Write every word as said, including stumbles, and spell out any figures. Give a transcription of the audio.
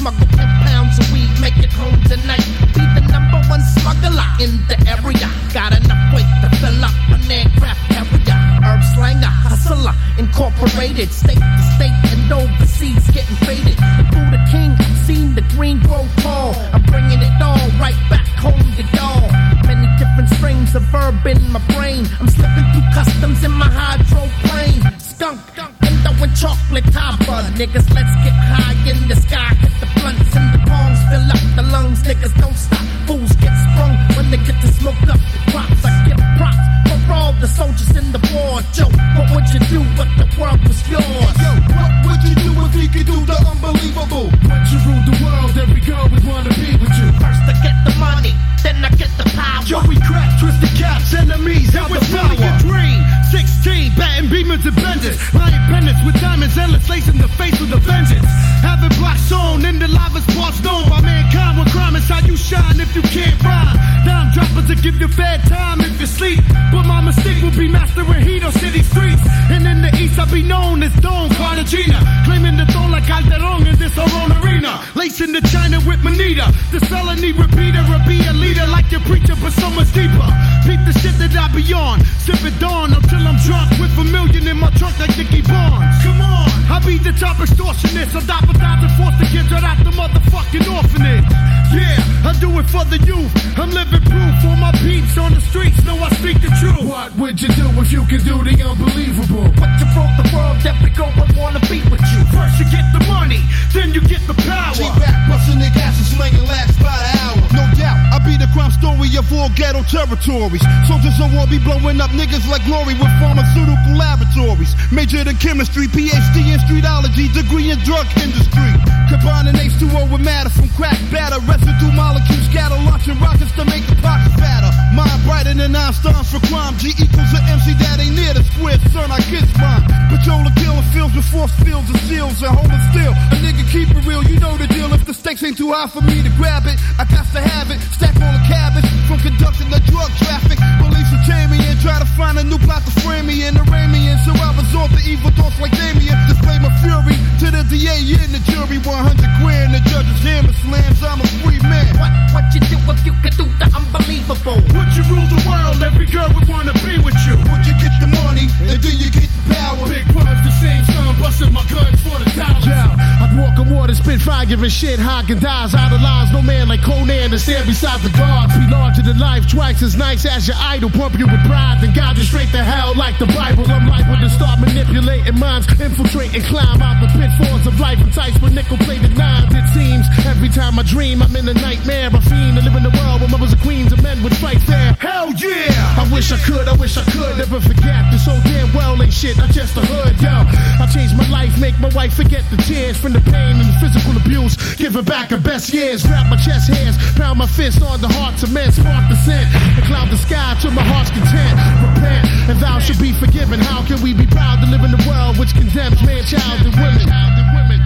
smuggle ten pounds of weed, make it home tonight. Be the number one smuggler in the area. Got enough weight to fill up an aircraft carrier. Herb slanger, hustler, incorporated. State to state and overseas, getting faded. The Buddha King, I've seen the green grow tall. I'm bringing it all right back home to y'all. Many different strings of verb in my brain. I'm slipping through customs in my hydroplane. Skunk, window and chocolate topper. Niggas, let's get high in the sky. Hit the blunts and the palms, fill up the lungs. Niggas, don't stop. Fools get sprung when they get to smoke up the crops. I give props for all the soldiers in the war. Joe, what would you do if the world was yours? Yo, what would you do if you could do the unbelievable? Would you rule the world? Every girl would wanna be with you. First I get the money, then I get the power. Joey crack, twisted caps, enemies out the power. Your dream, sixteen, batting beamers and benders. Lion pendants with diamonds, endless lace in the face with a vengeance. Having black sewn in the lava's parts known by mankind. What crime is how you shine if you can't rhyme. Dime droppers to give you fair time if you sleep. But my mistake will be mastering heat on city streets. And in the east I'll be known as Don Cartagena. Claiming the throne like Calderon in this our own arena. Lacing the China with Manita. The felony repeater or be a leader like your preacher but so much deeper. Peep the shit that I be on. Sip it dawn until I'm drunk with a million in my trunk like Nicky Barnes. Come on, I be the top extortionist. I die for thousand foster kids right out the motherfucking orphanage. Yeah, I do it for the youth. I'm living proof for my peeps on the streets. Know I speak the truth. What would you do if you could do the unbelievable? What you rule the world, every girl would wanna be with you. First you get the money, then you get the power. G-Back, busting the gas and slinging laps by the hour. No doubt, I be the crime story of all ghetto territories. Soldiers of war be blowing up niggas like glory with pharmaceutical laboratories. Majored in chemistry, P H D in streetology, degree in drug industry. Combining H two O with matter from crack batter. Residue molecules scatter, launching rockets to make the pockets fatter. Mind brighter than Einstein's for crime. G equals an M C that ain't near the square, son, I kiss mine. Patrol the killing fields with force fields and seals and holding still. A nigga keep it real, you know the deal. If the stakes ain't too high for me to grab it, I got to have it. Stack all the cabbage from conducting the drug traffic. Police will chain me and try to find a new plot to frame me and arraign me in. So I resort to evil thoughts like Damien. Display my fury to the D A and the jury. one hundred grand, the judge's hammer slams. I'm a free man. What what you do if you could do the unbelievable? Would you rule the world? Every girl would wanna be with you. Would you get the money and then you get the power? Big words, the same son, busting my guns for the dollars. Yeah, I'd walk on water, spit fire, giving shit, Hagen dies out of lines. No man like Conan to stand beside the guards. Be larger than life, twice as nice as your idol. Pump you with pride, then guide you straight to hell like the Bible. I'm liable to start manipulating minds, infiltrate and climb out the pitfalls of life. Enticed with nickel-plated nines. It seems every time I dream, I'm in a nightmare. I fiend to live in a world where mothers and queens and men would fight fair. Hell yeah! I wish I could, I wish I could never forget this so damn well ain't shit. I'm just a hood, yo. I changed my life, make my wife forget the tears from the pain and the physical abuse. Give her back her best years. Wrap my chest hairs, pound my fist on the hearts of men. Spark the scent and cloud the sky to my heart's content. Repent and thou should be forgiven. How can we be proud to live in a world which condemns man, child, and women? Child and women.